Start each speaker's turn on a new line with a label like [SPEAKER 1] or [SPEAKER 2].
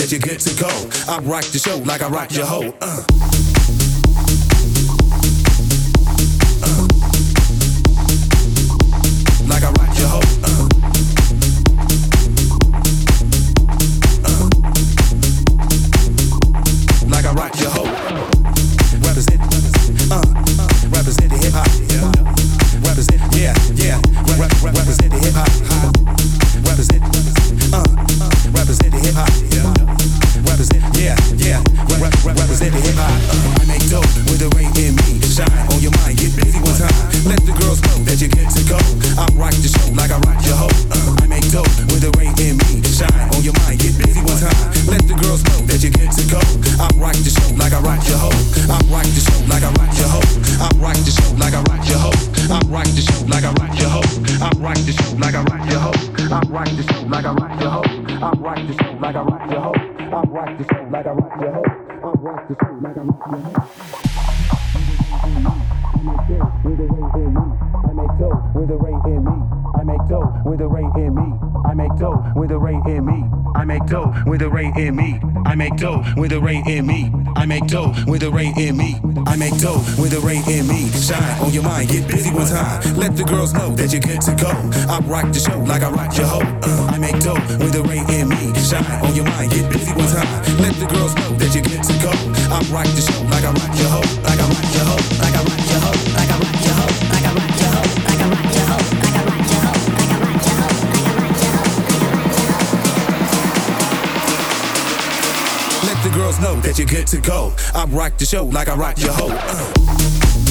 [SPEAKER 1] that you're good to go. I rock the show like I rock your hoe. Like I rock your hoe. Like I rock your hoe. Represent the hip hop. Represent, yeah. Represent the hip hop. Represent the hip hop. Represent, yeah. Represent the hip hop. I make dope with the rain in me. Shine on your mind, get busy one time. Let the girls know that you're good to go. I rock the show like I rock your hoe. I make dope with the rain in me. Shine on your mind, get busy one time. Let the girls know that you're good to go. I rock the show like I rock your hoe. I rock the show like I rock your hoe. I rock the show like I rock your hoe. I rock the show like I rock your hoe. I rock the show like I rock your hoe. I rock the show like I rock your hoe. I rock the show like I rock your hoe. I rock the show like I rock your hoe. I rock the show like I rock your hoe. With the rain in me, I make dough with the rain in me. I make dough with the rain in me. I make dough with the rain in me. I make dough with the rain in me. I make dough with the rain in me. I make dough with the rain in me. I make dough with the rain in me. Shine on your mind, get busy one time. Let the girls know that you're good to go. I rock the show like I rock your hoe. I make dough with the rain in me. Shine on your mind, get busy one time. Let the girls know that you're good to go. I rock the show like I rock your hoe. Like I rock your hoe. Like I rock your hoe. Like I rock your hoe. Like I rock your hoe. Like I rock your hoe. Like I rock your hoe. Like I rock your hoe. Like I rock your hoe. Let the girls know that you're good to go. I rock the show like I rock your hoe.